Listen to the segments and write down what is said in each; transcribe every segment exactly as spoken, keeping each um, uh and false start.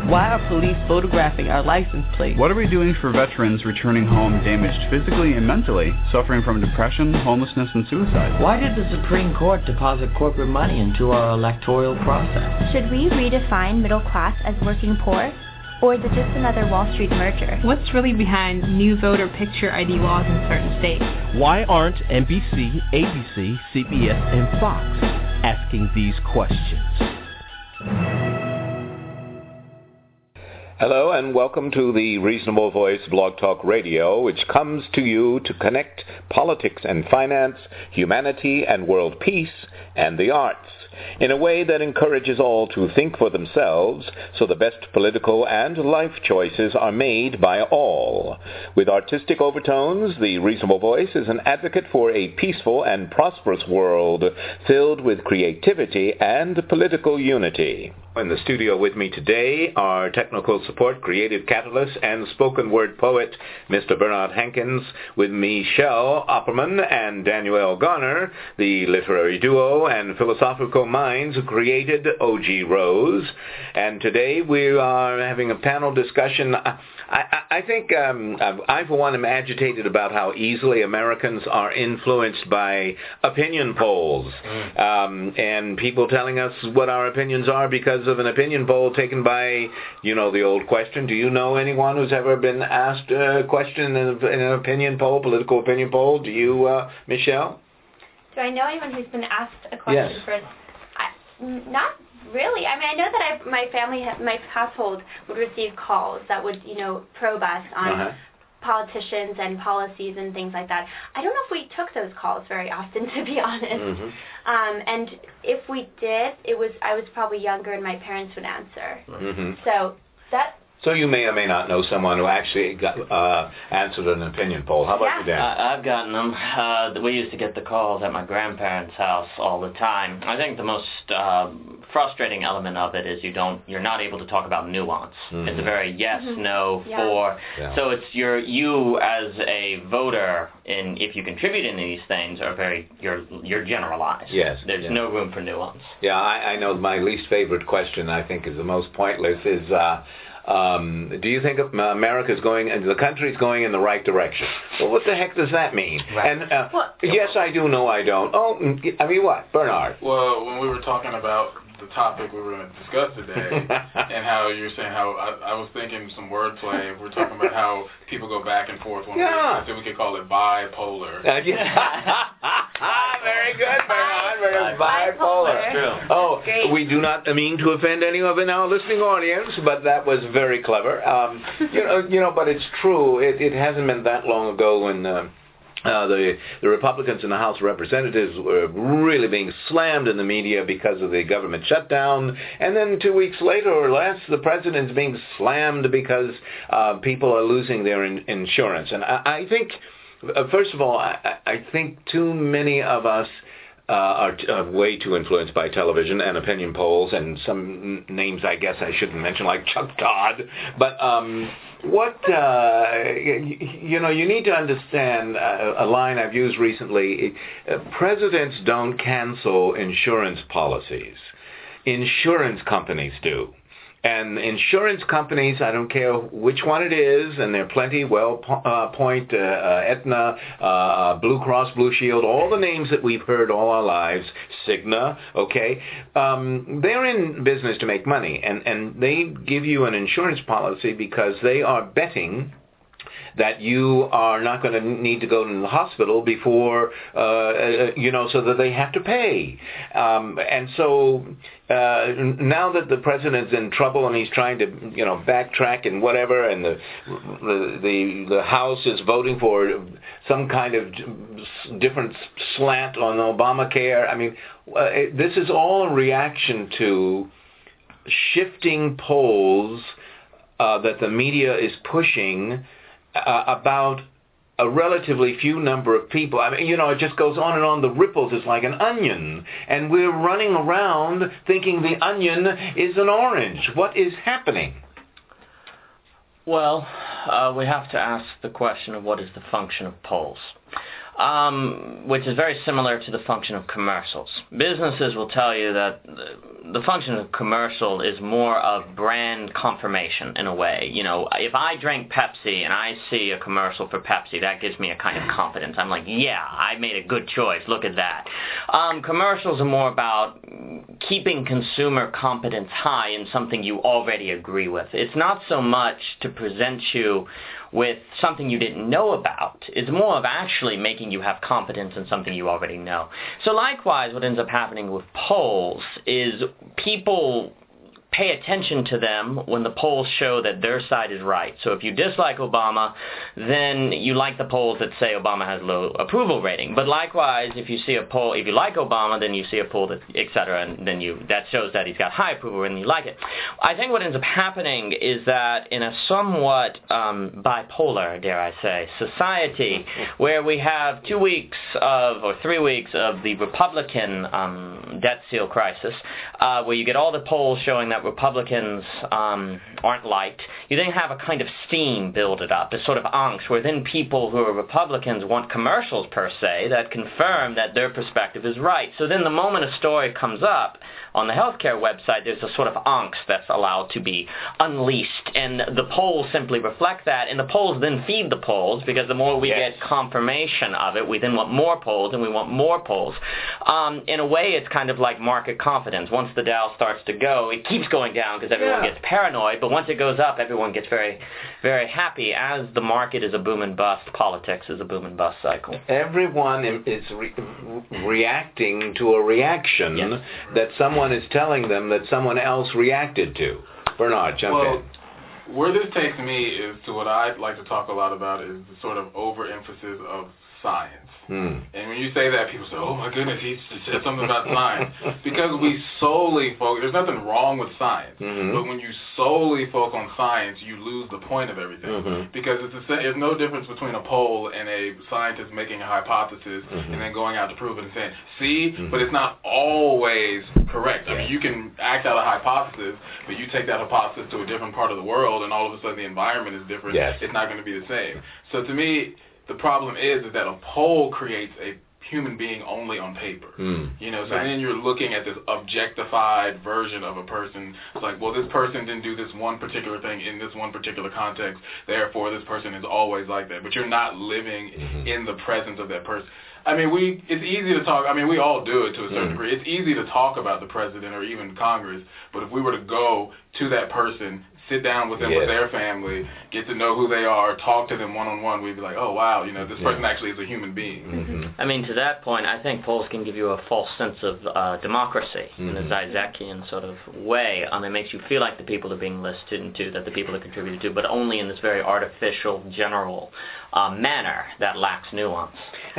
Why are police photographing our license plates? What are we doing for veterans returning home damaged physically and mentally, suffering from depression, homelessness, and suicide? Why did the Supreme Court deposit corporate money into our electoral process? Should we redefine middle class as working poor? Or is it just another Wall Street merger? What's really behind new voter picture I D laws in certain states? Why aren't N B C, A B C, C B S, and Fox asking these questions? Hello and welcome to the Reasonable Voice Blog Talk Radio, which comes to you to connect politics and finance, humanity and world peace, and the arts in a way that encourages all to think for themselves so the best political and life choices are made by all. With artistic overtones, the Reasonable Voice is an advocate for a peaceful and prosperous world filled with creativity and political unity. In the studio with me today are technical support, creative catalyst, and spoken word poet, Mister Bernard Hankins, with Michelle Opperman and Daniel Garner, the literary duo and philosophical minds who created O G Rose. And today we are having a panel discussion. I, I, I think um, I, for one, am agitated about how easily Americans are influenced by opinion polls mm. um, and people telling us what our opinions are because of an opinion poll taken by, you know, the old question. Do you know anyone who's ever been asked a question in, a, in an opinion poll, political opinion poll? Do you, uh, Michelle? Do I know anyone who's been asked a question yes. for? I, not really. I mean, I know that I, my family, my household would receive calls that would, you know, probe us on uh-huh. politicians and policies and things like that. I don't know if we took those calls very often, to be honest. Mm-hmm. Um, and if we did, it was I was probably younger and my parents would answer. Mm-hmm. So that. So you may or may not know someone who actually got, uh, answered an opinion poll. How about yeah. you, Dan? I, I've gotten them. Uh, we used to get the calls at my grandparents' house all the time. I think the most uh, frustrating element of it is you don't, you're not able to talk about nuance. Mm-hmm. It's a very yes, mm-hmm. no, yeah. for. Yeah. So it's your you as a voter, in if you contribute in these things, are very you're you're generalized. Yes. There's yes. no room for nuance. Yeah, I, I know my least favorite question. I think is the most pointless. Is. Uh, Um, do you think America's going, the country's going in the right direction? Well, what the heck does that mean? Right. And uh, yes, I do, no, I don't. Oh, I mean what? Bernard? Well, when we were talking about the topic we were going to discuss today, and how you're saying how, I, I was thinking some wordplay. We're talking about how people go back and forth. One yeah. way, so we could call it bipolar. Uh, yeah. Very good, Bernard. Very bipolar. bipolar. Oh, Great. We do not mean to offend any of our listening audience, but that was very clever. Um, you know, you know, but it's true. It, it hasn't been that long ago when. Uh, Uh, the the Republicans in the House of Representatives were really being slammed in the media because of the government shutdown, and then two weeks later or less, the president's being slammed because uh, people are losing their in- insurance. And I, I think, uh, first of all, I, I think too many of us Uh, are uh, way too influenced by television and opinion polls and some n- names I guess I shouldn't mention, like Chuck Todd. But um, what, uh, y- you know, you need to understand uh, a line I've used recently. Uh, presidents don't cancel insurance policies. Insurance companies do. And insurance companies, I don't care which one it is, and there are plenty, Well uh, Point, uh, uh, Aetna, uh, Blue Cross Blue Shield, all the names that we've heard all our lives, Cigna, okay, um, they're in business to make money, and, and they give you an insurance policy because they are betting that you are not going to need to go to the hospital before, uh, you know, so that they have to pay. Um, and so uh, now that the president's in trouble and he's trying to, you know, backtrack and whatever, and the the the, the House is voting for some kind of different slant on Obamacare, I mean, uh, this is all a reaction to shifting polls uh, that the media is pushing Uh, about a relatively few number of people. I mean, you know, it just goes on and on. The ripples is like an onion. And we're running around thinking the onion is an orange. What is happening? Well, uh, we have to ask the question of what is the function of polls. um, which is very similar to the function of commercials. Businesses will tell you that the, the function of commercial is more of brand confirmation in a way. You know, if I drink Pepsi and I see a commercial for Pepsi, that gives me a kind of confidence. I'm like, yeah, I made a good choice. Look at that. Um, commercials are more about keeping consumer confidence high in something you already agree with. It's not so much to present you with something you didn't know about. It's more of actually making you have confidence in something you already know. So likewise, what ends up happening with polls is people pay attention to them when the polls show that their side is right. So if you dislike Obama, then you like the polls that say Obama has low approval rating. But likewise, if you see a poll, if you like Obama, then you see a poll that, et cetera, and then you that shows that he's got high approval rating and you like it. I think what ends up happening is that in a somewhat um, bipolar, dare I say, society, where we have two weeks of, or three weeks of the Republican um, debt seal crisis, uh, where you get all the polls showing that Republicans um, aren't liked, you then have a kind of steam build it up, this sort of angst, where then people who are Republicans want commercials, per se, that confirm that their perspective is right. So then the moment a story comes up on the healthcare website, there's a sort of angst that's allowed to be unleashed, and the polls simply reflect that, and the polls then feed the polls, because the more we yes. get confirmation of it, we then want more polls, and we want more polls. Um, in a way, it's kind of like market confidence. Once the Dow starts to go, it keeps going down because everyone yeah. gets paranoid, but once it goes up, everyone gets very, very happy. As the market is a boom and bust, politics is a boom and bust cycle. Everyone is re- reacting to a reaction yes. that someone is telling them that someone else reacted to. Bernard, jump well, in. Where this takes me is to what I like to talk a lot about is the sort of overemphasis of science. Hmm. And when you say that, people say, oh my goodness, he said something about science. Because we solely focus, there's nothing wrong with science, mm-hmm. but when you solely focus on science, you lose the point of everything. Mm-hmm. Because it's a, there's no difference between a poll and a scientist making a hypothesis mm-hmm. and then going out to prove it and saying, see, mm-hmm. but it's not always correct. I mean, you can act out a hypothesis, but you take that hypothesis to a different part of the world, and all of a sudden the environment is different. Yes. It's not going to be the same. So to me, the problem is, is that a poll creates a human being only on paper. Mm. You know, so right. then you're looking at this objectified version of a person. It's like, well, this person didn't do this one particular thing in this one particular context, therefore this person is always like that. But you're not living mm-hmm. in the presence of that person. I mean, we it's easy to talk. I mean, we all do it to a certain mm. degree. It's easy to talk about the president or even Congress, but if we were to go to that person, sit down with them, yes. with their family, get to know who they are, talk to them one-on-one, we'd be like, oh, wow, you know, this person yeah. actually is a human being. Mm-hmm. I mean, to that point, I think polls can give you a false sense of uh, democracy mm-hmm. in a Zizek'ian sort of way. Um, it makes you feel like the people are being listened to, that the people are contributed to, but only in this very artificial, general uh, manner that lacks nuance.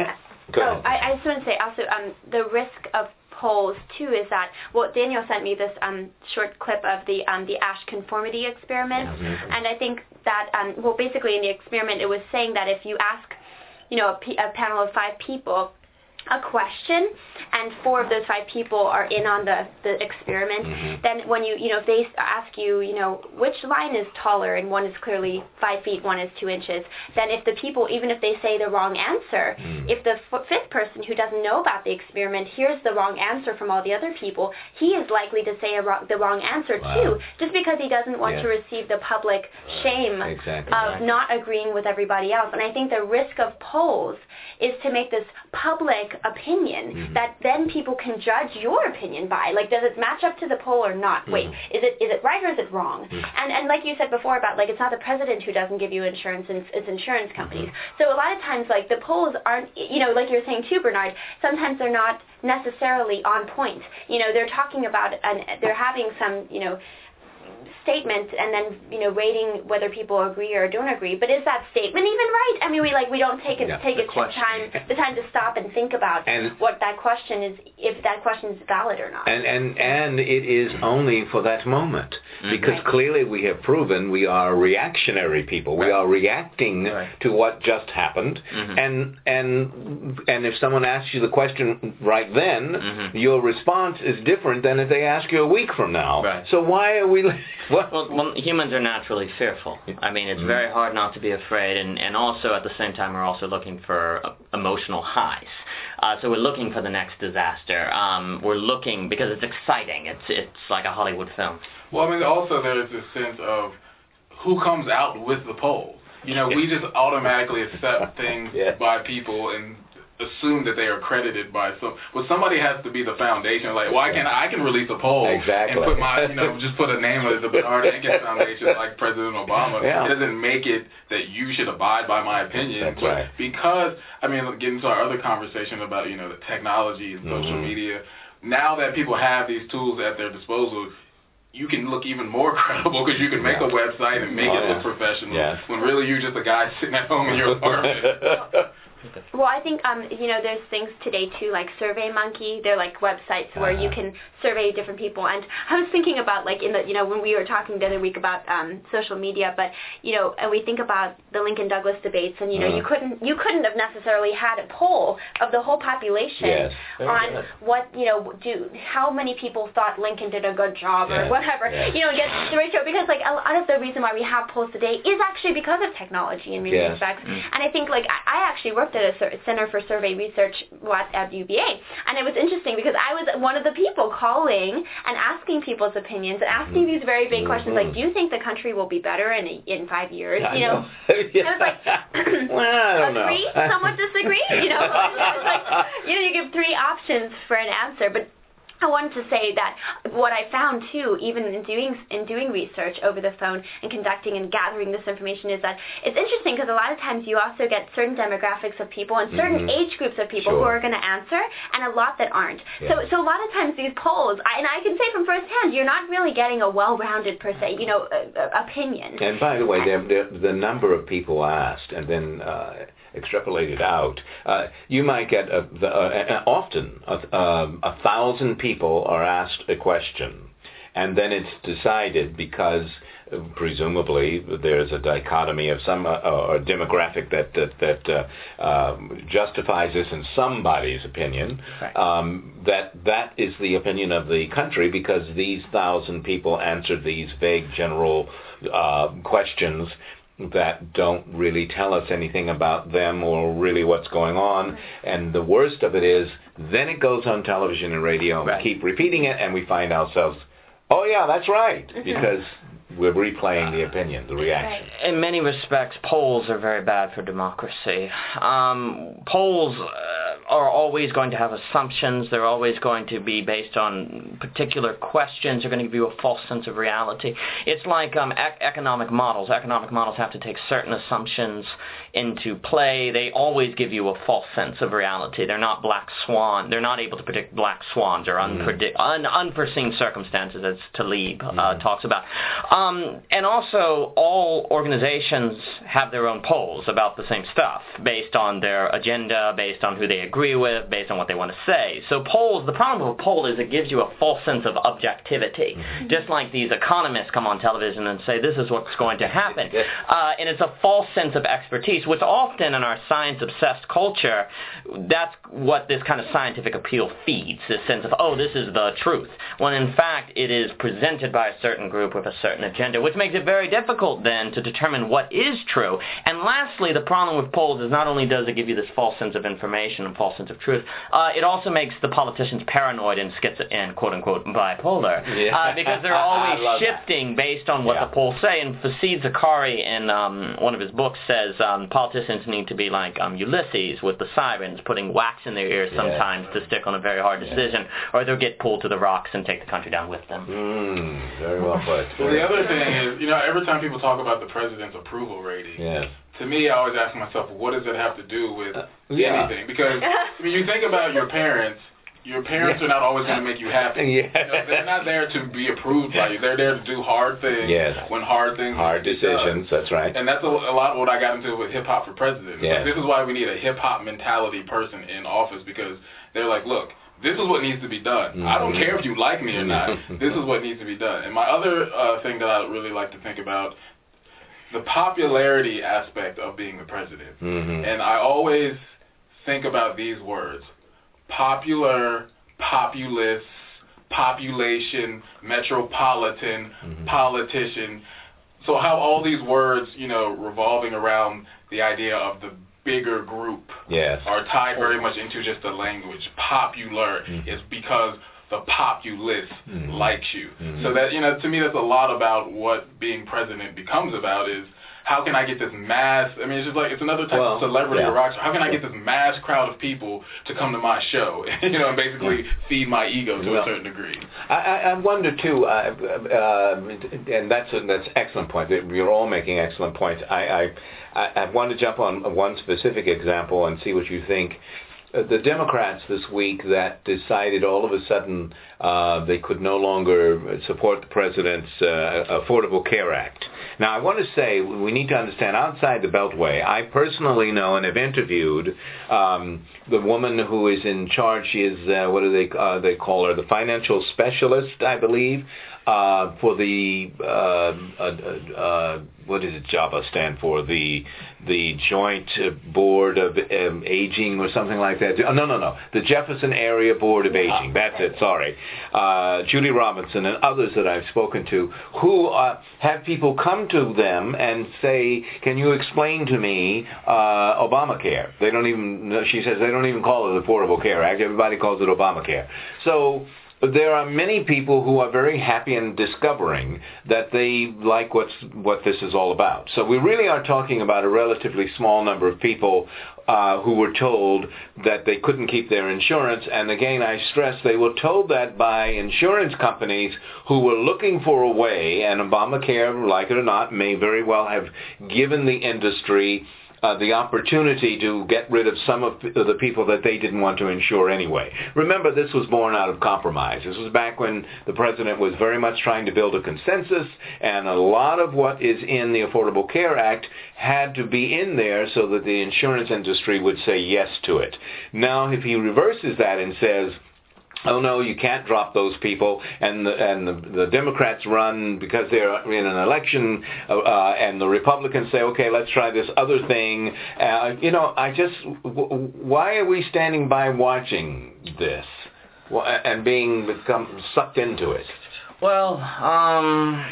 Go ahead. Oh, I, I just want to say also um, the risk of polls too is that, well, Daniel sent me this um, short clip of the um, the Asch conformity experiment, mm-hmm. and I think that um, well, basically in the experiment it was saying that if you ask, you know, a, p- a panel of five people a question, and four of those five people are in on the, the experiment, mm-hmm. then when you, you know, if they ask you, you know, which line is taller, and one is clearly five feet, one is two inches, then if the people, even if they say the wrong answer, mm. if the f- fifth person who doesn't know about the experiment hears the wrong answer from all the other people, he is likely to say a wrong, the wrong answer wow. too, just because he doesn't want yeah. to receive the public shame exactly. of not agreeing with everybody else. And I think the risk of polls is to make this public opinion mm-hmm. that then people can judge your opinion by. Like, does it match up to the poll or not? Mm-hmm. Wait, is it is it right or is it wrong? Mm-hmm. And and like you said before about, like, it's not the president who doesn't give you insurance, and it's, it's insurance companies. Mm-hmm. So a lot of times, like, the polls aren't, you know, like you're saying too, Bernard, sometimes they're not necessarily on point. You know, they're talking about, and they're having some, you know, statement and then, you know, rating whether people agree or don't agree. But is that statement even right? I mean, we like we don't take it yeah, take it time the time to stop and think about and what that question is, if that question is valid or not. And and and it is only for that moment, mm-hmm. because right. clearly we have proven we are reactionary people. Right. We are reacting right. to what just happened, mm-hmm. and and and if someone asks you the question right then, mm-hmm. your response is different than if they ask you a week from now. Right. So why are we What? Well, well, humans are naturally fearful. I mean, it's mm. very hard not to be afraid, and, and also at the same time, we're also looking for uh, emotional highs. Uh, so we're looking for the next disaster. Um, we're looking because it's exciting. It's it's like a Hollywood film. Well, I mean, also there's this sense of who comes out with the polls. You know, we just automatically accept things yeah. by people and assume that they are credited by some. Well, somebody has to be the foundation. Like, why can't I can release a poll exactly. and put my, you know, just put a name of the Bernard Jenkins Foundation like President Obama. Yeah. It doesn't make it that you should abide by my opinion. That's but right. Because, I mean, getting to our other conversation about, you know, the technology and social mm-hmm. media, now that people have these tools at their disposal, you can look even more credible because you can make yeah. a website and make oh, it yeah. look professional yes. when really you're just a guy sitting at home in your apartment. Well, I think, um, you know, there's things today, too, like SurveyMonkey. They're like websites where uh-huh. you can survey different people. And I was thinking about, like, in the, you know, when we were talking the other week about um, social media, but, you know, and we think about the Lincoln-Douglas debates, and, you know, uh-huh. you couldn't you couldn't have necessarily had a poll of the whole population yes. on good. what, you know, do how many people thought Lincoln did a good job yes. or whatever. Yes. You know, get the ratio. Because, like, a lot of the reason why we have polls today is actually because of technology in many yes. respects. Mm. And I think, like, I, I actually worked at a Center for Survey Research at U V A, and it was interesting because I was one of the people calling and asking people's opinions and asking these very big mm-hmm. questions like, do you think the country will be better in a, in five years? I you know, know. yeah. I was like, well, I don't agree, know. somewhat disagree. You know, it was like, you know, you give three options for an answer, but I wanted to say that what I found too, even in doing in doing research over the phone and conducting and gathering this information, is that it's interesting because a lot of times you also get certain demographics of people and certain mm-hmm. age groups of people sure. who are going to answer, and a lot that aren't. Yeah. So, so a lot of times these polls, I, and I can say from firsthand, you're not really getting a well-rounded per se, you know, uh, uh, opinion. And by the way, they're, they're, the number of people asked, and then. Uh, extrapolated out, uh, you might get a, the, uh, often a, um, a thousand people are asked a question, and then it's decided because uh, presumably there's a dichotomy of some uh, or demographic that that, that uh, um, justifies this in somebody's opinion. Right. Um, that that is the opinion of the country because these thousand people answered these vague general uh, questions that don't really tell us anything about them or really what's going on. And the worst of it is, then it goes on television and radio, and right. we keep repeating it, and we find ourselves, oh yeah, that's right, because we're replaying the opinion, the reaction. In many respects, polls are very bad for democracy. Um, polls uh, are always going to have assumptions. They're always going to be based on particular questions. They're going to give you a false sense of reality. It's like um, ec- economic models. Economic models have to take certain assumptions into play. They always give you a false sense of reality. They're not black swan. They're not able to predict black swans or unpredict- un- unforeseen circumstances, as Taleb uh, mm. talks about. Um, and also, all organizations have their own polls about the same stuff, based on their agenda, based on who they agree with, based on what they want to say. So polls, the problem with a poll is it gives you a false sense of objectivity. Mm-hmm. Just like these economists come on television and say, this is what's going to happen. Uh, and it's a false sense of expertise, which often in our science-obsessed culture, that's what this kind of scientific appeal feeds, this sense of, oh, this is the truth. When in fact, it is presented by a certain group with a certain agenda, which makes it very difficult then to determine what is true. And lastly, the problem with polls is not only does it give you this false sense of information and false sense of truth, uh, it also makes the politicians paranoid and schizo- and quote-unquote bipolar, yeah. uh, because they're always shifting that. based on what yeah. the polls say. And Fasid Zakari, in um, one of his books, says um, politicians need to be like um, Ulysses with the sirens, putting wax in their ears sometimes yeah. to stick on a very hard decision, yeah. or they'll get pulled to the rocks and take the country down with them. Mm, very well put. Well, the other thing is, you know, every time people talk about the president's approval rating, yes. to me, I always ask myself, what does it have to do with uh, yeah. anything? Because, I mean, you think about your parents, your parents yeah. are not always going to make you happy. Yeah. You know, they're not there to be approved by you. They're there to do hard things yes. when hard things Hard decisions, done. That's right. And that's a, a lot of what I got into with hip-hop for president. Yes. Like, this is why we need a hip-hop mentality person in office, because they're like, look, this is what needs to be done. Mm-hmm. I don't care if you like me or not. This is what needs to be done. And my other uh, thing that I really like to think about, the popularity aspect of being the president. Mm-hmm. And I always think about these words: popular, populist, population, metropolitan, mm-hmm. politician. So how all these words, you know, revolving around the idea of the bigger group yes. are tied very much into just the language. Popular mm-hmm. is because the populace mm-hmm. likes you. Mm-hmm. So that, you know, to me that's a lot about what being president becomes about is how can I get this mass, I mean, it's just like, it's another type well, of celebrity yeah. or rock star. How can I get this mass crowd of people to come to my show, you know, and basically feed my ego to well, a certain degree? I, I wonder, too, uh, uh, and that's an that's excellent point. You're all making excellent points. I, I, I want to jump on one specific example and see what you think. Uh, the Democrats this week that decided all of a sudden uh, they could no longer support the president's uh, Affordable Care Act. Now, I want to say we need to understand outside the Beltway, I personally know and have interviewed um, the woman who is in charge. She is, uh, what do they uh, they call her, the financial specialist, I believe, uh, for the, uh, uh, uh, what does JABA stand for? The the Joint Board of um, Aging or something like that. Oh, no, no, no. The Jefferson Area Board of Aging. That's it, sorry. Uh, Judy Robinson and others that I've spoken to who uh, have people come to them and say, can you explain to me uh, Obamacare? They don't even, she says, they don't even call it the Affordable Care Act. Everybody calls it Obamacare. So there are many people who are very happy in discovering that they like what's what this is all about. So we really are talking about a relatively small number of people uh, who were told that they couldn't keep their insurance. And again, I stress they were told that by insurance companies who were looking for a way, and Obamacare, like it or not, may very well have given the industry Uh, the opportunity to get rid of some of the people that they didn't want to insure anyway. Remember, this was born out of compromise. This was back when the president was very much trying to build a consensus, and a lot of what is in the Affordable Care Act had to be in there so that the insurance industry would say yes to it. Now, if he reverses that and says, oh no, you can't drop those people, and the, and the, the Democrats run because they're in an election, uh, uh, and the Republicans say, okay, let's try this other thing. Uh, you know, I just, w- why are we standing by watching this and being become sucked into it? Well, um...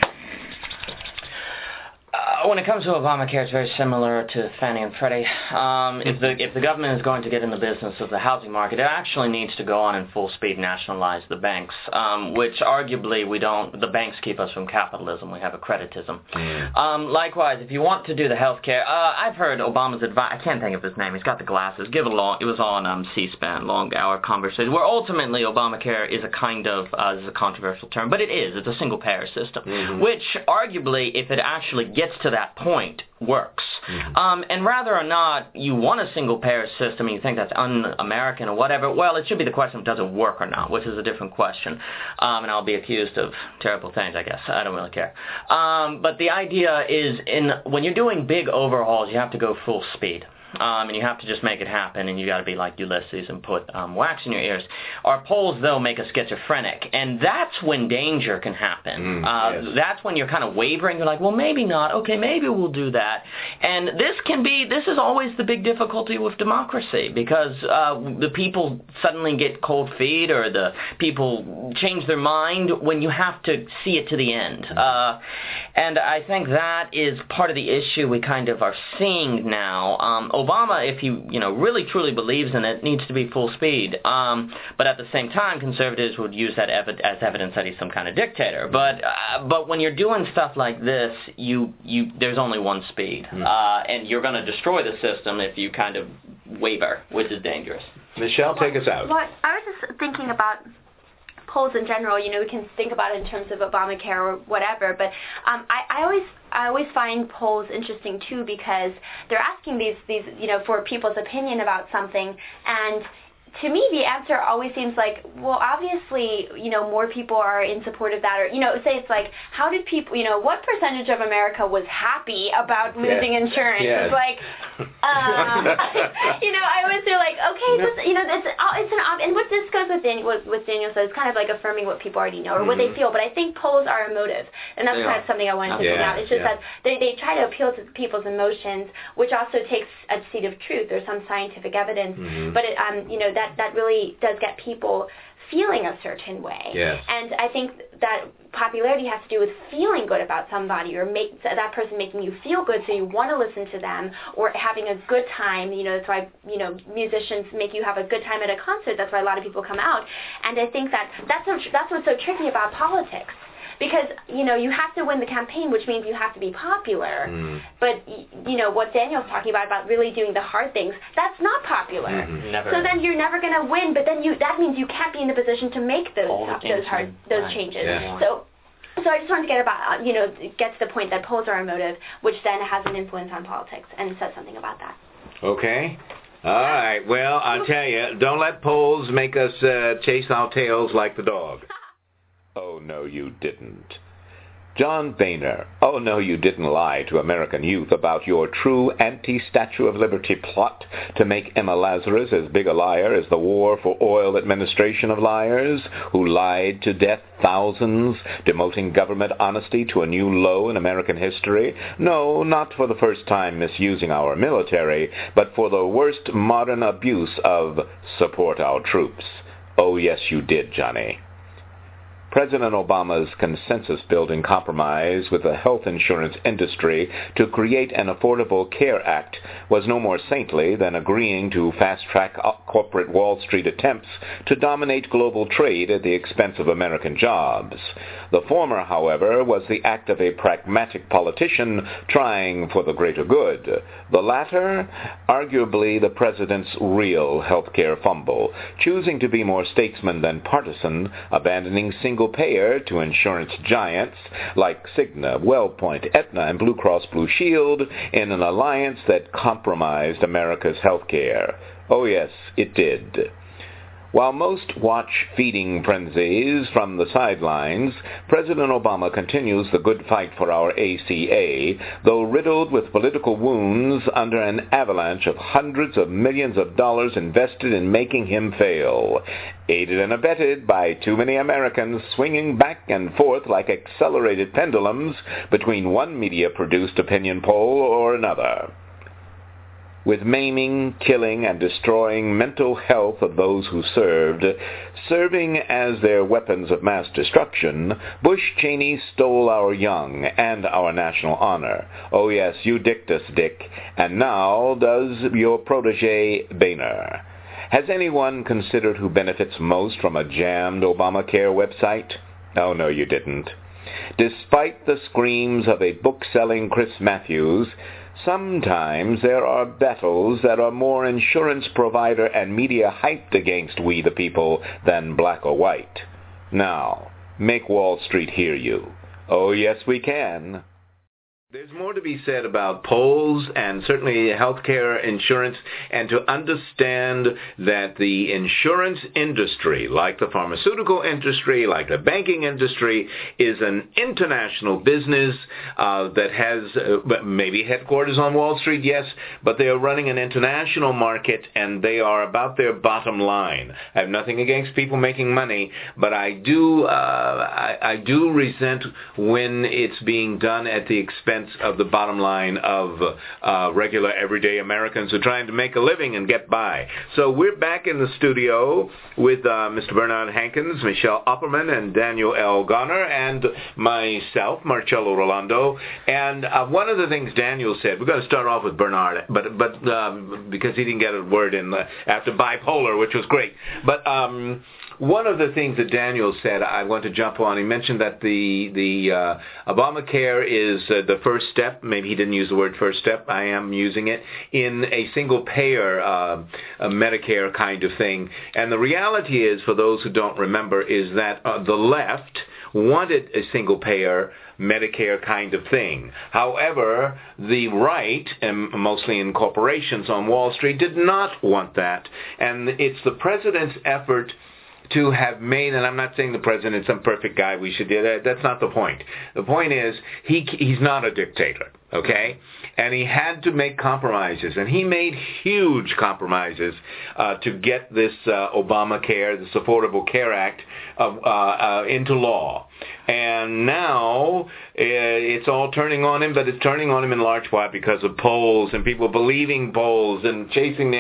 Uh, when it comes to Obamacare, it's very similar to Fannie and Freddie. Um, if the if the government is going to get in the business of the housing market, it actually needs to go on in full speed nationalize the banks, um, which arguably we don't. The banks keep us from capitalism. We have accreditism. Mm. Um, likewise, if you want to do the health care, uh, I've heard Obama's advice. I can't think of his name. He's got the glasses. Give it a long. It was on um, C-SPAN, long hour conversation, where ultimately Obamacare is a kind of uh, is a controversial term, but it is. It's a single payer system, mm-hmm. which arguably, if it actually gets to that point, works. Mm-hmm. Um, and whether or not you want a single-payer system and you think that's un-American or whatever, well, it should be the question of does it work or not, which is a different question. Um, and I'll be accused of terrible things, I guess. I don't really care. Um, but the idea is in when you're doing big overhauls, you have to go full speed. Um, and you have to just make it happen, and you got to be like Ulysses and put um, wax in your ears. Our polls, though, make us schizophrenic, and that's when danger can happen. Mm, uh, yes. That's when you're kind of wavering. You're like, well, maybe not. Okay, maybe we'll do that. And this can be, this is always the big difficulty with democracy, because uh, the people suddenly get cold feet, or the people change their mind when you have to see it to the end. Uh, and I think that is part of the issue we kind of are seeing now. Um, Obama, if he, you know, really truly believes in it, needs to be full speed. Um, but at the same time, conservatives would use that ev- as evidence that he's some kind of dictator. But uh, but when you're doing stuff like this, you you there's only one speed, mm. uh, and you're going to destroy the system if you kind of waver, which is dangerous. Michelle, take us out. Well, I was just thinking about polls in general. You know, we can think about it in terms of Obamacare or whatever, but um, I, I always I always find polls interesting too, because they're asking these these you know for people's opinion about something, and to me, the answer always seems like, well, obviously, you know, more people are in support of that. Or, you know, say it's like, how did people, you know, what percentage of America was happy about losing yes. insurance? Yes. It's like, um, you know, I always feel like, okay, no. this, you know, it's, it's an, and what this goes with Daniel, what, what Daniel says, kind of like affirming what people already know or mm-hmm. what they feel. But I think polls are emotive, and that's they kind are. of something I wanted to yeah. point out. It's just yeah. that they, they try to appeal to people's emotions, which also takes a seed of truth. There's some scientific evidence, mm-hmm. but it, um, you know, that that really does get people feeling a certain way. Yes. And I think that popularity has to do with feeling good about somebody, or make that person making you feel good so you want to listen to them, or having a good time. You know, that's why, you know, musicians make you have a good time at a concert. That's why a lot of people come out. And I think that that's, so, that's what's so tricky about politics. Because, you know, you have to win the campaign, which means you have to be popular. Mm. But, you know, what Daniel's talking about, about really doing the hard things, that's not popular. Mm-hmm. Never. So then you're never going to win, but then you that means you can't be in the position to make those those hard those right. changes. Yeah. So so I just wanted to get about, you know, get to the point that polls are emotive, which then has an influence on politics, and says something about that. Okay. All right. Well, I'll tell you, don't let polls make us uh, chase our tails like the dog. Oh, no, you didn't. John Boehner, oh, no, you didn't lie to American youth about your true anti-Statue of Liberty plot to make Emma Lazarus as big a liar as the War for Oil Administration of liars, who lied to death thousands, demoting government honesty to a new low in American history. No, not for the first time misusing our military, but for the worst modern abuse of support our troops. Oh, yes, you did, Johnny. President Obama's consensus-building compromise with the health insurance industry to create an Affordable Care Act was no more saintly than agreeing to fast-track corporate Wall Street attempts to dominate global trade at the expense of American jobs. The former, however, was the act of a pragmatic politician trying for the greater good. The latter, arguably the president's real health care fumble, choosing to be more statesman than partisan, abandoning single payer to insurance giants like Cigna, WellPoint, Aetna, and Blue Cross Blue Shield in an alliance that compromised America's health care. Oh yes, it did. While most watch feeding frenzies from the sidelines, President Obama continues the good fight for our A C A, though riddled with political wounds under an avalanche of hundreds of millions of dollars invested in making him fail, aided and abetted by too many Americans swinging back and forth like accelerated pendulums between one media-produced opinion poll or another. With maiming, killing, and destroying mental health of those who served, serving as their weapons of mass destruction, Bush Cheney stole our young and our national honor. Oh yes, you dicked us, Dick, and now does your protege, Boehner. Has anyone considered who benefits most from a jammed Obamacare website? Oh no, you didn't. Despite the screams of a book-selling Chris Matthews, sometimes there are battles that are more insurance provider and media hyped against we the people than black or white. Now, make Wall Street hear you. Oh, yes, we can. There's more to be said about polls and certainly healthcare insurance, and to understand that the insurance industry, like the pharmaceutical industry, like the banking industry, is an international business uh, that has uh, maybe headquarters on Wall Street, yes, but they are running an international market and they are about their bottom line. I have nothing against people making money, but I do, uh, I, I do resent when it's being done at the expense of the bottom line of uh, regular everyday Americans who are trying to make a living and get by. So we're back in the studio with uh, Mister Bernard Hankins, Michelle Opperman, and Daniel L. Garner, and myself, Marcello Rolando. And uh, one of the things Daniel said, we're going to start off with Bernard, but but um, because he didn't get a word in uh, after bipolar, which was great. But um, one of the things that Daniel said I want to jump on, he mentioned that the, the uh, Obamacare is uh, the first step, maybe he didn't use the word first step, I am using it, in a single-payer uh, a Medicare kind of thing. And the reality is, for those who don't remember, is that uh, the left wanted a single-payer Medicare kind of thing. However, the right, and mostly in corporations on Wall Street, did not want that. And it's the president's effort to have made, and I'm not saying the president's some perfect guy, we should do that. That's not the point. The point is, he he's not a dictator, okay? And he had to make compromises, and he made huge compromises uh, to get this uh, Obamacare, this Affordable Care Act, uh, uh, into law. And now uh, it's all turning on him, but it's turning on him in large part because of polls and people believing polls and chasing their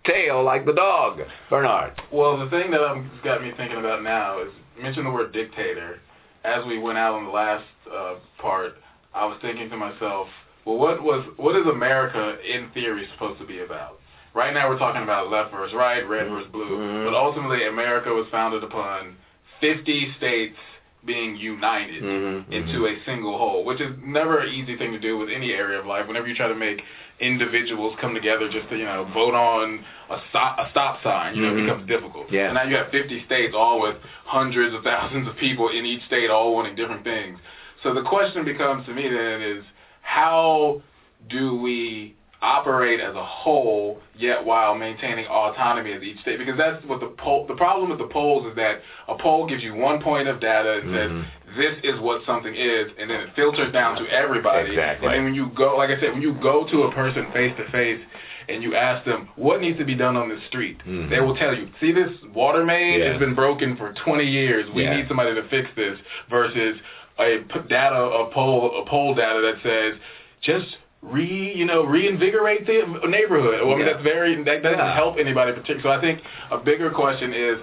tail like the dog. Bernard. Well, the thing that um, got me thinking about now is, you mentioned the word dictator. As we went out on the last uh, part, I was thinking to myself, well, what was what is America in theory supposed to be about? Right now we're talking about left versus right, red versus blue, mm-hmm. but ultimately America was founded upon fifty states being united mm-hmm. into mm-hmm. a single whole, which is never an easy thing to do with any area of life. Whenever you try to make individuals come together just to, you know, vote on a stop, a stop sign, you know, mm-hmm. it becomes difficult. Yeah. And now you have fifty states, all with hundreds of thousands of people in each state, all wanting different things. So the question becomes to me then is, how do we operate as a whole, yet while maintaining autonomy as each state? Because that's what the poll, the problem with the polls is that a poll gives you one point of data and mm-hmm. says this is what something is, and then it filters down to everybody. Exactly. And then when you go, like I said, when you go to a person face to face and you ask them what needs to be done on this street, mm-hmm. they will tell you, see, this water main yeah. has been broken for twenty years. We yeah. need somebody to fix this. Versus a data, a poll, a poll data that says just re, you know, reinvigorate the neighborhood. Well, I mean, yeah. that's very, that doesn't yeah. help anybody particularly. So I think a bigger question is,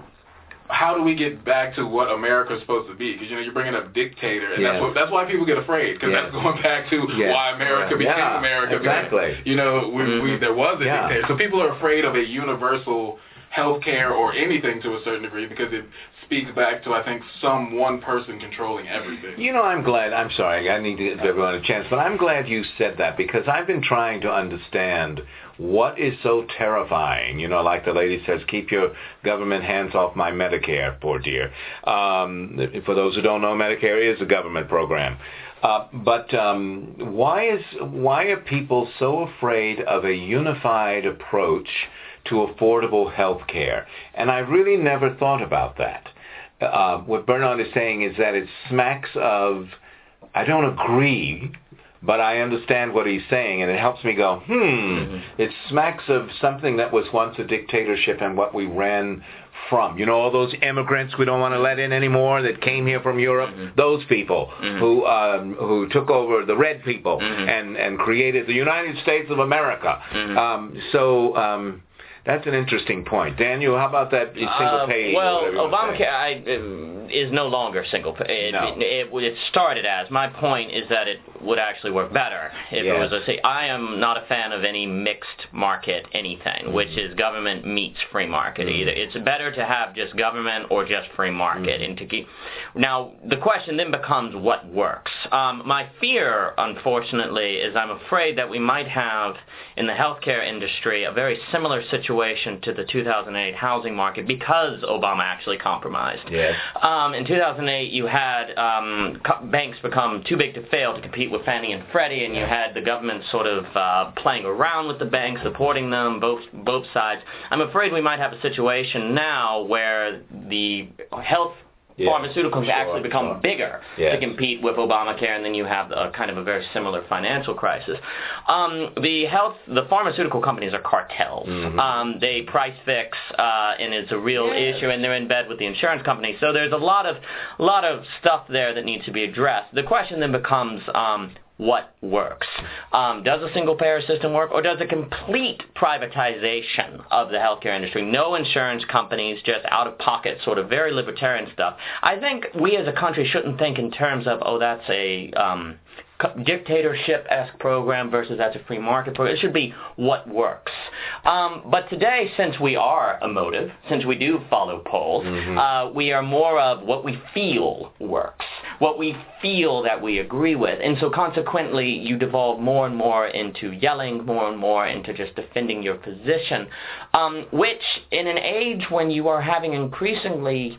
how do we get back to what America's supposed to be? Because, you know, you're bringing up dictator, and yes. that's what, that's why people get afraid, because yes. that's going back to yes. why America became yeah. America. Exactly. Because, you know, we, mm-hmm. we, there was a yeah. dictator. So people are afraid of a universal health care or anything to a certain degree because it speaks back to, I think, some one person controlling everything. You know, I'm glad, I'm sorry, I need to give everyone a chance, but I'm glad you said that, because I've been trying to understand what is so terrifying. You know, like the lady says, keep your government hands off my Medicare, poor dear. Um, for those who don't know, Medicare is a government program. Uh, but um, why is why are people so afraid of a unified approach to affordable health care? And I really never thought about that. Uh, what Bernard is saying is that it smacks of, I don't agree, but I understand what he's saying, and it helps me go, hmm, mm-hmm. it smacks of something that was once a dictatorship and what we ran from. You know, all those immigrants we don't want to let in anymore that came here from Europe, mm-hmm. those people mm-hmm. who um, who took over the red people mm-hmm. and, and created the United States of America. Mm-hmm. Um, so... Um, That's an interesting point. Daniel, how about that single pay? Uh, well, Obamacare I, uh, is no longer single pay. It, no. it, it, it started as. My point is that it would actually work better if yes. it was a say. I am not a fan of any mixed market anything, mm-hmm. which is government meets free market. Mm-hmm. Either it's better to have just government or just free market. Mm-hmm. And to keep, now, the question then becomes what works. Um, my fear, unfortunately, is I'm afraid that we might have in the healthcare industry a very similar situation to the two thousand eight housing market because Obama actually compromised. Yes. Um, in two thousand eight, you had um, co- banks become too big to fail to compete with Fannie and Freddie, and you had the government sort of uh, playing around with the banks, supporting them, both both sides. I'm afraid we might have a situation now where the health Yes, pharmaceuticals sure, actually become sure. bigger yes. to compete with Obamacare, and then you have a, kind of a very similar financial crisis. Um, the health, the pharmaceutical companies are cartels. Mm-hmm. Um, they price fix, uh, and it's a real yes. issue, and they're in bed with the insurance companies. So there's a lot of, lot of stuff there that needs to be addressed. The question then becomes, um, what works? Um, does a single-payer system work, or does a complete privatization of the healthcare industry, no insurance companies, just out-of-pocket sort of very libertarian stuff? I think we as a country shouldn't think in terms of, oh, that's a um, dictatorship-esque program versus that's a free market program. It should be what works. Um, but today, since we are emotive, since we do follow polls, mm-hmm. uh, we are more of what we feel works, what we feel that we agree with. And so consequently, you devolve more and more into yelling, more and more into just defending your position, um, which in an age when you are having increasingly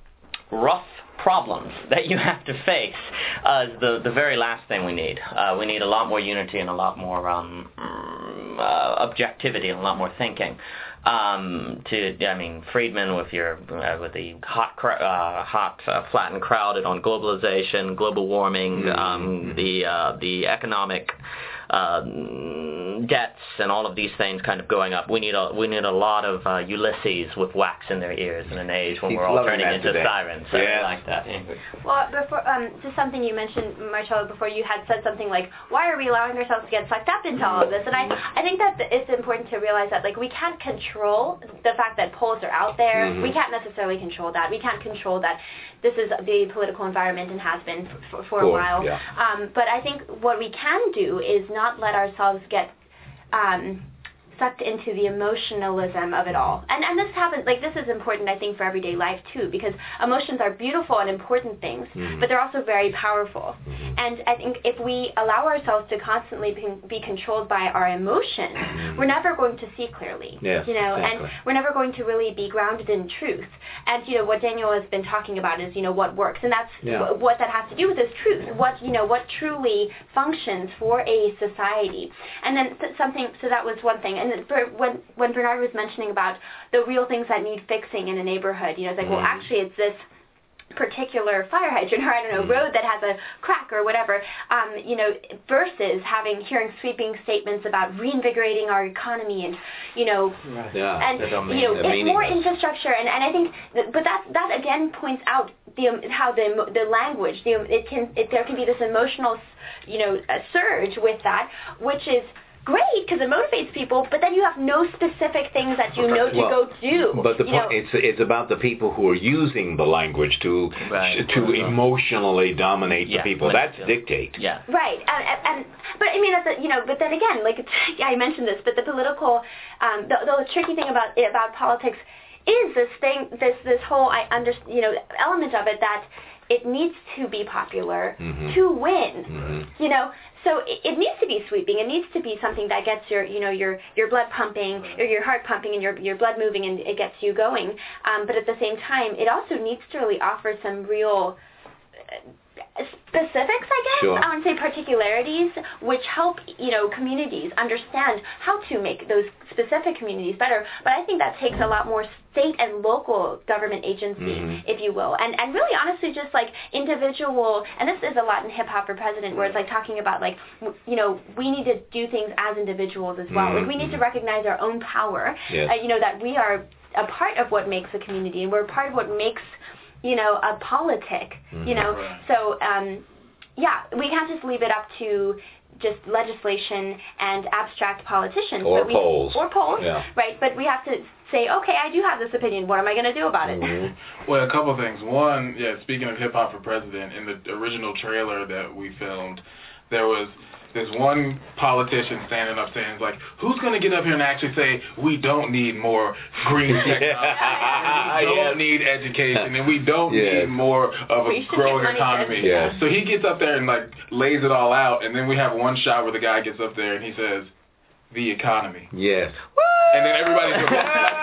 rough problems that you have to face uh, is the, the very last thing we need. Uh, we need a lot more unity and a lot more um, uh, objectivity and a lot more thinking. Um, to, I mean, Friedman with your uh, with the hot, uh, hot, uh, flat and crowded on globalization, global warming, mm-hmm. um, the uh, the economic um, debts and all of these things kind of going up. We need a we need a lot of uh, Ulysses with wax in their ears in an age when He's we're all turning that into today. sirens. So Yeah. I like that. Yeah. Well, before um, just something you mentioned, Marcello, before you had said something like, why are we allowing ourselves to get sucked up into all of this? And I, I think that it's important to realize that, like, we can't control the fact that polls are out there. Mm-hmm. We can't necessarily control that. We can't control that this is the political environment and has been for, for a Cool. while. Yeah. Um, but I think what we can do is not let ourselves get um, sucked into the emotionalism of it all. And and this happens, like, this is important, I think, for everyday life, too, because emotions are beautiful and important things, mm-hmm. but they're also very powerful. Mm-hmm. And I think if we allow ourselves to constantly be, be controlled by our emotions, mm-hmm. we're never going to see clearly. Yes, you know, exactly. and we're never going to really be grounded in truth. And, you know, what Daniel has been talking about is, you know, what works. And that's Yeah. w- what that has to do with is truth. What, you know, what truly functions for a society. And then th- something, so that was one thing. And then for, when when Bernard was mentioning about the real things that need fixing in a neighborhood, you know, it's like, mm-hmm. well, actually, it's this particular fire hydrant or I don't know mm-hmm. road that has a crack or whatever, um, you know, versus having hearing sweeping statements about reinvigorating our economy and, you know, Yeah. and you know, it's more infrastructure, and, and I think, th- but that that again points out the um, how the emo- the language, the it can it, there can be this emotional, you know, uh, surge with that, which is great because it motivates people, but then you have no specific things that you know to well, go do. But the you point, know, it's it's about the people who are using the language to Right. to emotionally dominate Yeah, the people. That's dictate. Yeah. Right, and, and, and but I mean, that's a, you know, but then again, like I mentioned this, but the political, um, the, the tricky thing about about politics is this thing, this this whole I under, you know, element of it that it needs to be popular mm-hmm. to win, mm-hmm. you know. So it, it needs to be sweeping. It needs to be something that gets your, you know, your your blood pumping, or your heart pumping, and your your blood moving, and it gets you going. Um, but at the same time, it also needs to really offer some real uh, specifics, I guess. Sure. I would say particularities, which help, you know, communities understand how to make those specific communities better. But I think that takes a lot more state and local government agency, mm-hmm. if you will, and and really honestly just like individual, and this is a lot in Hip Hop for President, where it's like talking about like, w- you know, we need to do things as individuals as well. Mm-hmm. Like we need to recognize our own power, yes. uh, you know, that we are a part of what makes a community, and we're part of what makes, you know, a politic, mm-hmm. you know. Right. So, um, yeah, we can't just leave it up to just legislation and abstract politicians. Or but we, polls. Or polls, yeah. right? But we have to say, okay, I do have this opinion. What am I going to do about it? Mm-hmm. Well, a couple of things. One, yeah, speaking of Hip Hop for President, in the original trailer that we filmed, there was this one politician standing up saying, like, who's going to get up here and actually say, we don't need more green technology, we don't Yes. need education, and we don't Yes. need more of We a should growing give money to economy. education. Yes. So he gets up there and, like, lays it all out, and then we have one shot where the guy gets up there and he says, the economy. Yes. And then everybody goes,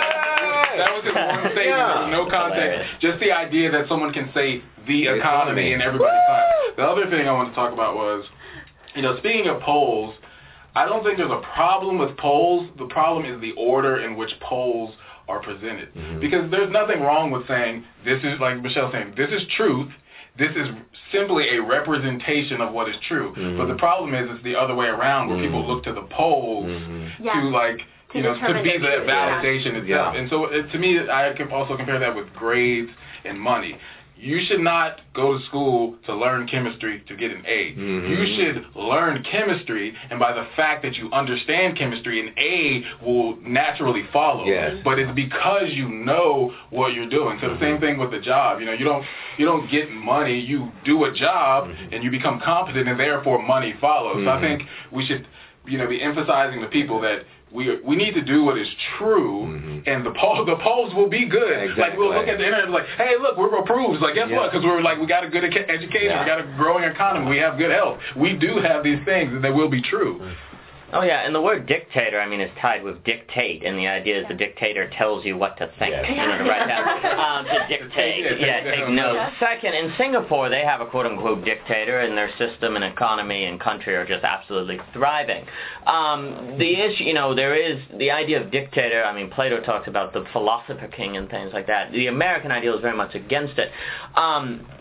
that was his one statement. Yeah. There was no context. Hilarious. Just the idea that someone can say the The economy economy. and everybody claps. The other thing I want to talk about was, you know, speaking of polls, I don't think there's a problem with polls. The problem is the order in which polls are presented. Mm-hmm. Because there's nothing wrong with saying, this is, like Michelle's saying, this is truth. This is simply a representation of what is true. Mm-hmm. But the problem is it's the other way around, where Mm-hmm. people look to the polls Mm-hmm. Yeah. to, like, To you know, to determine be the the truth, validation yeah. itself. Yeah. And so, it, to me, I can also compare that with grades and money. You should not go to school to learn chemistry to get an A. Mm-hmm. You should learn chemistry, and by the fact that you understand chemistry, an A will naturally follow. Yes. But it's because you know what you're doing. So the same thing with the job. You know, you don't you don't get money. You do a job, Mm-hmm. and you become competent, and therefore money follows. So I Mhm. think we should, you know, be emphasizing to people that we we need to do what is true, Mhm. and the poll the polls will be good. Exactly. Like we'll look at the internet and be like, hey, look, we're approved. It's like, guess Yeah. what? Because we're like, we got a good eca- education, Yeah. we got a growing economy, we have good health. We do have these things, and they will be true. Oh yeah, and the word dictator, I mean, is tied with dictate, and the idea is the dictator tells you what to think. Yes. You know, to write down, um, to dictate. Yeah, Yeah, take take down. notes. Yeah. Second, in Singapore, they have a quote-unquote dictator, and their system and economy and country are just absolutely thriving. Um, the issue, you know, there is the idea of dictator. I mean, Plato talks about the philosopher king and things like that. The American ideal is very much against it. Um,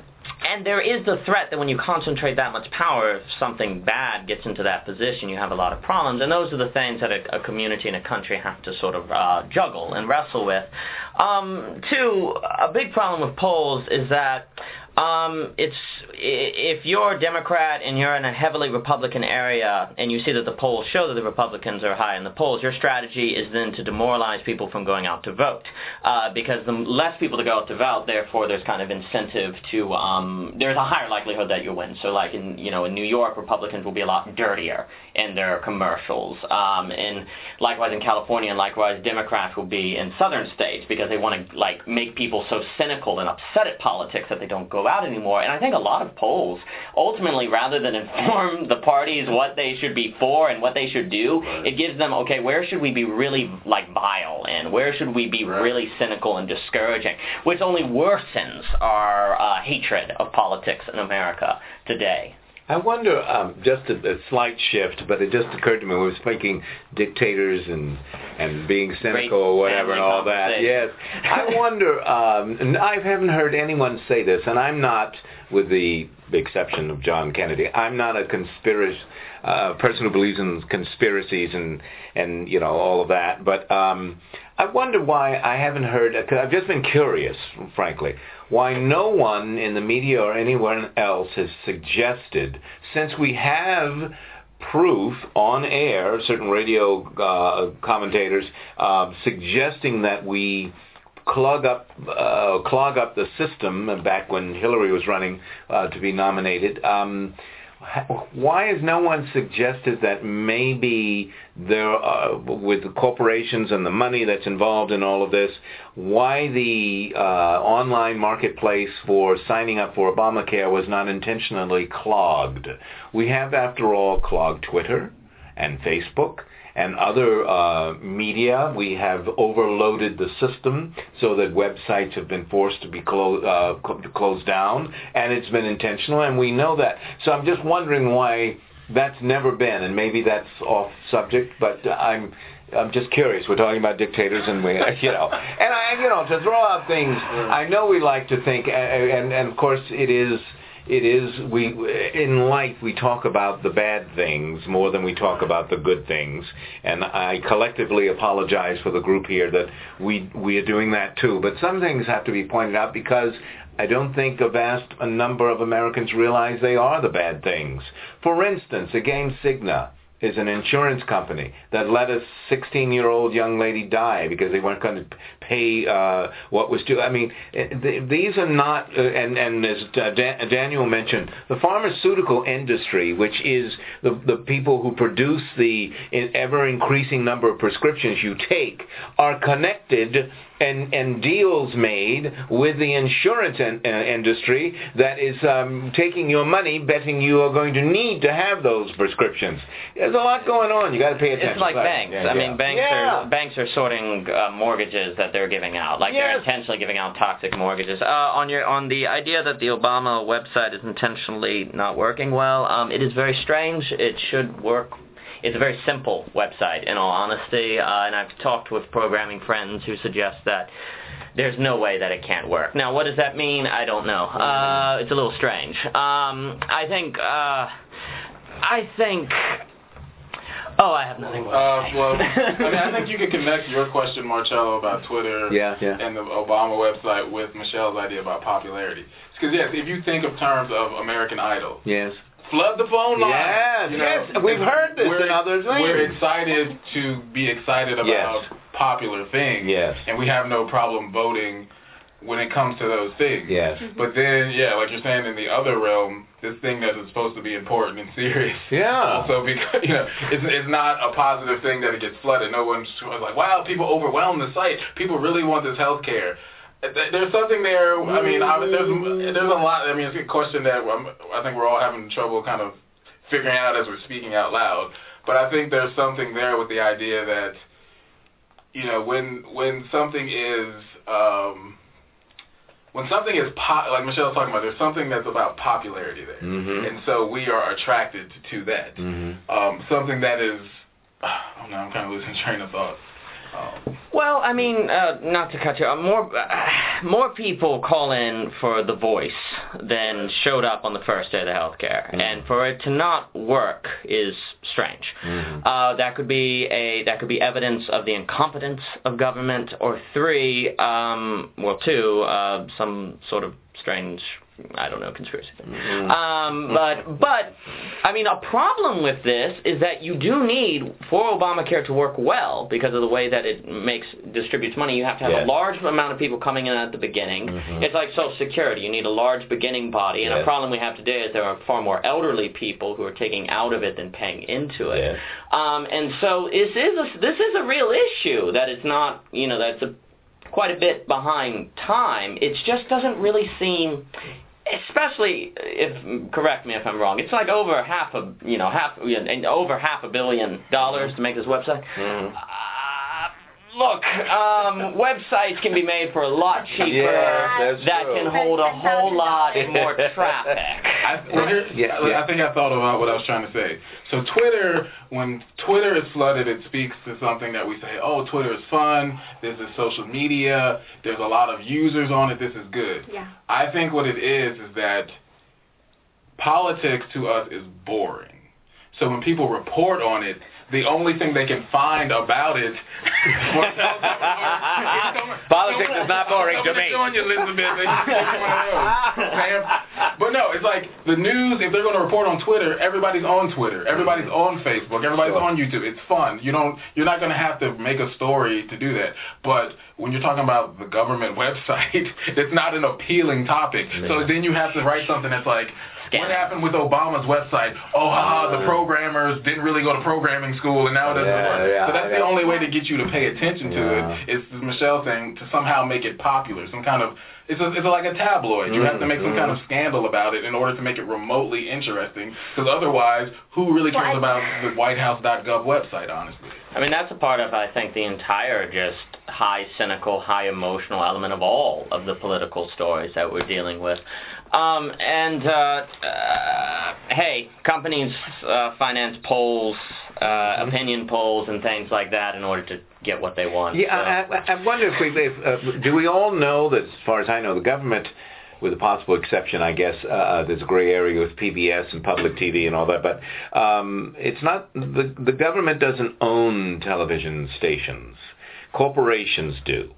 and there is the threat that when you concentrate that much power, if something bad gets into that position, you have a lot of problems. And those are the things that a, a community and a country have to sort of uh, juggle and wrestle with. Um, two, a big problem with polls is that Um, it's if you're a Democrat and you're in a heavily Republican area and you see that the polls show that the Republicans are high in the polls, your strategy is then to demoralize people from going out to vote uh, because the less people to go out to vote, therefore there's kind of incentive to um, there's a higher likelihood that you win. So like in you know in New York, Republicans will be a lot dirtier in their commercials, um, and likewise in California, and likewise Democrats will be in southern states because they want to like make people so cynical and upset at politics that they don't go out anymore. And I think a lot of polls, ultimately, rather than inform the parties what they should be for and what they should do, right. It gives them, okay, where should we be really, like, vile and where should we be right. really cynical and discouraging, which only worsens our uh, hatred of politics in America today. I wonder, um, just a, a slight shift, but it just occurred to me, we were speaking dictators and and being cynical Great or whatever and all that. Yes. I wonder, um, and I haven't heard anyone say this, and I'm not, with the exception of John Kennedy, I'm not a conspiracy uh, person who believes in conspiracies and, and you know, all of that, but um, I wonder why I haven't heard, because I've just been curious, frankly, why no one in the media or anyone else has suggested, since we have proof on air, certain radio uh, commentators uh, suggesting that we clog up uh, clog up the system back when Hillary was running uh, to be nominated. Um, why has no one suggested that maybe there, uh, with the corporations and the money that's involved in all of this, why the uh, online marketplace for signing up for Obamacare was not intentionally clogged? We have, after all, clogged Twitter and Facebook and other uh, media. We have overloaded the system so that websites have been forced to be clo- uh, cl- closed down, and it's been intentional, and we know that. So I'm just wondering why that's never been, and maybe that's off subject, but I'm I'm just curious. We're talking about dictators, and we, you know, and I, you know, to throw out things. I know we like to think, and and, and of course it is. It is, we, in life, we talk about the bad things more than we talk about the good things. And I collectively apologize for the group here that we, we are doing that too. But some things have to be pointed out because I don't think a vast a number of Americans realize they are the bad things. For instance, again, Cigna is an insurance company that let a sixteen-year-old young lady die because they weren't going to pay uh, what was due. I mean, th- these are not, uh, and, and as Dan- Daniel mentioned, the pharmaceutical industry, which is the, the people who produce the ever-increasing number of prescriptions you take, are connected and, and deals made with the insurance in, uh, industry that is um, taking your money, betting you are going to need to have those prescriptions. There's a lot going on. You got to pay attention. It's like banks. Yeah, I yeah. mean, banks yeah. are banks are sorting uh, mortgages that they're giving out. Like yes. they're intentionally giving out toxic mortgages. Uh, on your on the idea that the Obama website is intentionally not working well, um, it is very strange. It should work. It's a very simple website, in all honesty, uh, and I've talked with programming friends who suggest that there's no way that it can't work. Now, what does that mean? I don't know. Uh, it's a little strange. Um, I think. Uh, I think. Oh, I have nothing more to uh, say. Well, I mean, I think you could connect your question, Marcello, about Twitter yeah, yeah. and the Obama website with Michelle's idea about popularity. Because, yes, if you think of terms of American Idol. Yes. Flood the phone line. Yes, you know, yes. We've heard this in other things. We're excited to be excited about yes. popular things. Yes. And we have no problem voting when it comes to those things. Yes. But then, yeah, like you're saying, in the other realm, this thing that is supposed to be important and serious. Yeah. Also, because, you know, it's, it's not a positive thing that it gets flooded. No one's like, wow, people overwhelm the site. People really want this health care. There's something there. I mean, I, there's there's a lot. I mean, it's a question that I'm, I think we're all having trouble kind of figuring out as we're speaking out loud. But I think there's something there with the idea that, you know, when when something is um, when something is po- like Michelle was talking about, there's something that's about popularity there, mm-hmm. and so we are attracted to that. Mm-hmm. Um, something that is, oh no, I'm kind of losing train of thought. Well, I mean, uh, not to cut you off, more, uh, more people call in for The Voice than showed up on the first day of the healthcare. Mm-hmm. And for it to not work is strange. Mm-hmm. Uh, that could be a that could be evidence of the incompetence of government, or three, um, well, two, uh, some sort of strange, I don't know, conspiracy thing. Mm-hmm. Um, but, but, I mean, a problem with this is that you do need, for Obamacare to work well, because of the way that it makes, distributes money, you have to have yes. a large amount of people coming in at the beginning. Mm-hmm. It's like Social Security. You need a large beginning body, and yes. a problem we have today is there are far more elderly people who are taking out of it than paying into it. Yes. Um, and so this is, a, this is a real issue, that it's not, you know, that's a, quite a bit behind time. It just doesn't really seem... Especially if, correct me if I'm wrong, it's like over half a, you know, half, over half a billion dollars to make this website. Mm-hmm. Uh, look, um, websites can be made for a lot cheaper. Yeah, that true. can hold a whole lot more traffic. I, well, here, yeah, yeah. I think I thought about what I was trying to say. So Twitter, when Twitter is flooded, it speaks to something that we say, oh, Twitter is fun, this is social media, there's a lot of users on it, this is good. Yeah. I think what it is is that politics to us is boring. So when people report on it, the only thing they can find about it... Politics is not boring to me. On you, Elizabeth. But no, it's like the news, if they're going to report on Twitter, everybody's on Twitter. Everybody's on Facebook. Everybody's sure. on YouTube. It's fun. You don't, you're not going to have to make a story to do that. But when you're talking about the government website, it's not an appealing topic. Yeah. So then you have to write something that's like, what happened with Obama's website? Oh, haha, the programmers didn't really go to programming school, and now it doesn't yeah, work. Yeah, so that's yeah. the only way to get you to pay attention to yeah. it, is the Michelle thing, to somehow make it popular, some kind of, it's, a, it's like a tabloid. You mm, have to make some mm. kind of scandal about it in order to make it remotely interesting, because otherwise, who really cares well, about the white house dot gov website, honestly? I mean, that's a part of, I think, the entire just high cynical, high emotional element of all of the political stories that we're dealing with. Um, and, uh, uh, hey, companies uh, finance polls, uh, mm-hmm. opinion polls, and things like that in order to get what they want. Yeah, so. I, I wonder if we, if, uh, do we all know that, as far as I know, the government, with a possible exception, I guess, uh, there's a gray area with P B S and public T V and all that, but um, it's not, the, the government doesn't own television stations. Corporations do.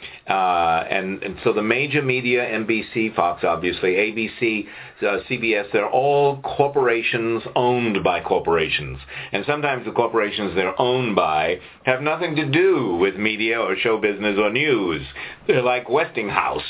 Uh, and, and so the major media, N B C, Fox, obviously, A B C, uh, C B S, they're all corporations owned by corporations. And sometimes the corporations they're owned by have nothing to do with media or show business or news. They're like Westinghouse.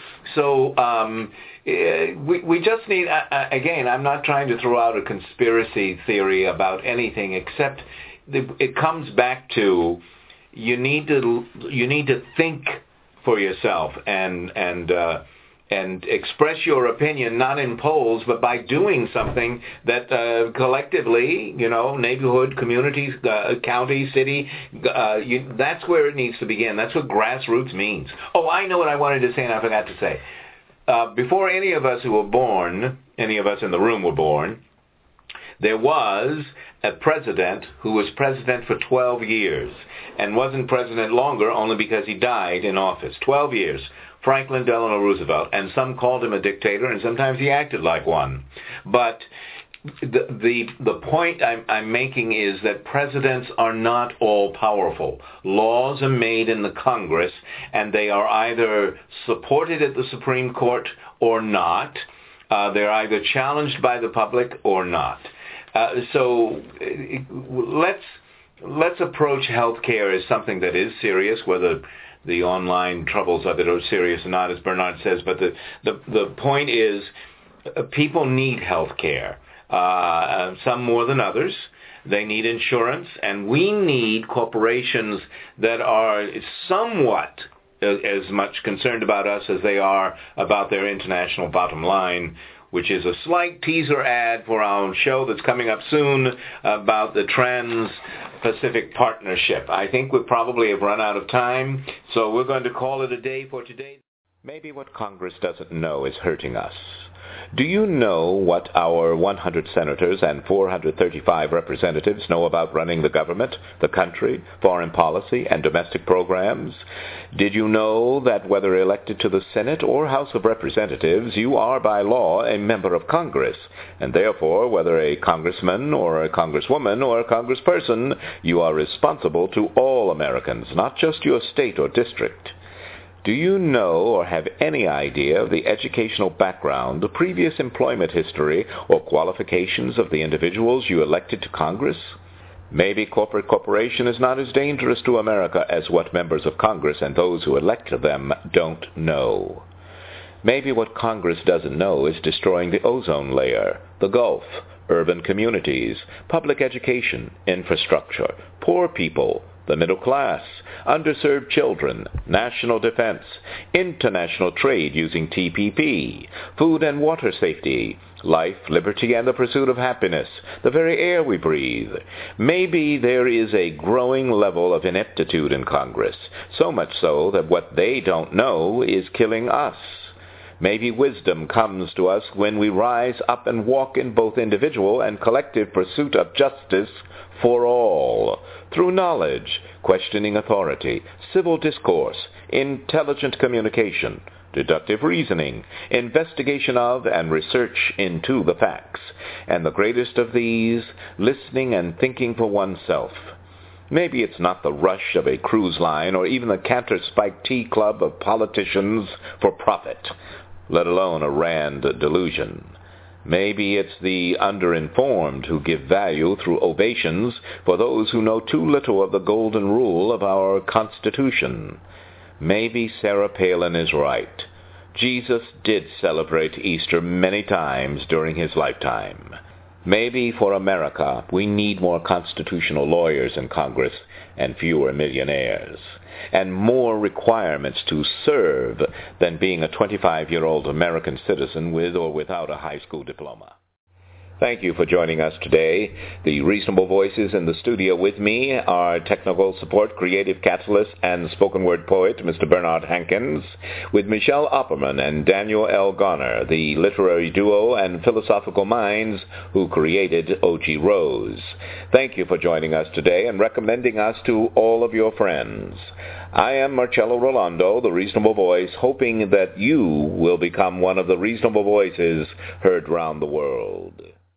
So um, we, we just need, uh, again, I'm not trying to throw out a conspiracy theory about anything, except it comes back to you need to you need to think for yourself and and uh, and express your opinion, not in polls, but by doing something that uh, collectively, you know, neighborhood, communities, uh, county, city, uh, you, that's where it needs to begin. That's what grassroots means. Oh, I know what I wanted to say and I forgot to say. Uh, before any of us who were born, any of us in the room were born, there was a president who was president for twelve years and wasn't president longer only because he died in office. twelve years. Franklin Delano Roosevelt. And some called him a dictator, and sometimes he acted like one. But the the, the point I'm, I'm making is that presidents are not all powerful. Laws are made in the Congress, and they are either supported at the Supreme Court or not. Uh, they're either challenged by the public or not. Uh, so let's let's approach healthcare as something that is serious, whether the online troubles of it are serious or not, as Bernard says. But the the, the point is, uh, people need healthcare. Uh, some more than others. They need insurance, and we need corporations that are somewhat as much concerned about us as they are about their international bottom line, which is a slight teaser ad for our show that's coming up soon about the Trans-Pacific Partnership. I think we probably have run out of time, so we're going to call it a day for today. Maybe what Congress doesn't know is hurting us. Do you know what our one hundred senators and four hundred thirty-five representatives know about running the government, the country, foreign policy, and domestic programs? Did you know that whether elected to the Senate or House of Representatives, you are by law a member of Congress, and therefore, whether a congressman or a congresswoman or a congressperson, you are responsible to all Americans, not just your state or district? Do you know or have any idea of the educational background, the previous employment history, or qualifications of the individuals you elected to Congress? Maybe corporate corporation is not as dangerous to America as what members of Congress and those who elect them don't know. Maybe what Congress doesn't know is destroying the ozone layer, the Gulf, urban communities, public education, infrastructure, poor people, the middle class, underserved children, national defense, international trade using T P P, food and water safety, life, liberty, and the pursuit of happiness, the very air we breathe. Maybe there is a growing level of ineptitude in Congress, so much so that what they don't know is killing us. Maybe wisdom comes to us when we rise up and walk in both individual and collective pursuit of justice for all, through knowledge, questioning authority, civil discourse, intelligent communication, deductive reasoning, investigation of and research into the facts, and the greatest of these, listening and thinking for oneself. Maybe it's not the rush of a cruise line or even the Cantor Spike Tea Club of politicians for profit, let alone a Rand delusion. Maybe it's the underinformed who give value through ovations for those who know too little of the golden rule of our Constitution. Maybe Sarah Palin is right. Jesus did celebrate Easter many times during his lifetime. Maybe for America we need more constitutional lawyers in Congress and fewer millionaires, and more requirements to serve than being a twenty-five-year-old American citizen with or without a high school diploma. Thank you for joining us today. The Reasonable Voices in the studio with me are technical support, creative catalyst, and spoken word poet, Mister Bernard Hankins, with Michelle Opperman and Daniel L. Garner, the literary duo and philosophical minds who created O G Rose. Thank you for joining us today and recommending us to all of your friends. I am Marcello Rolando, the Reasonable Voice, hoping that you will become one of the reasonable voices heard round the world.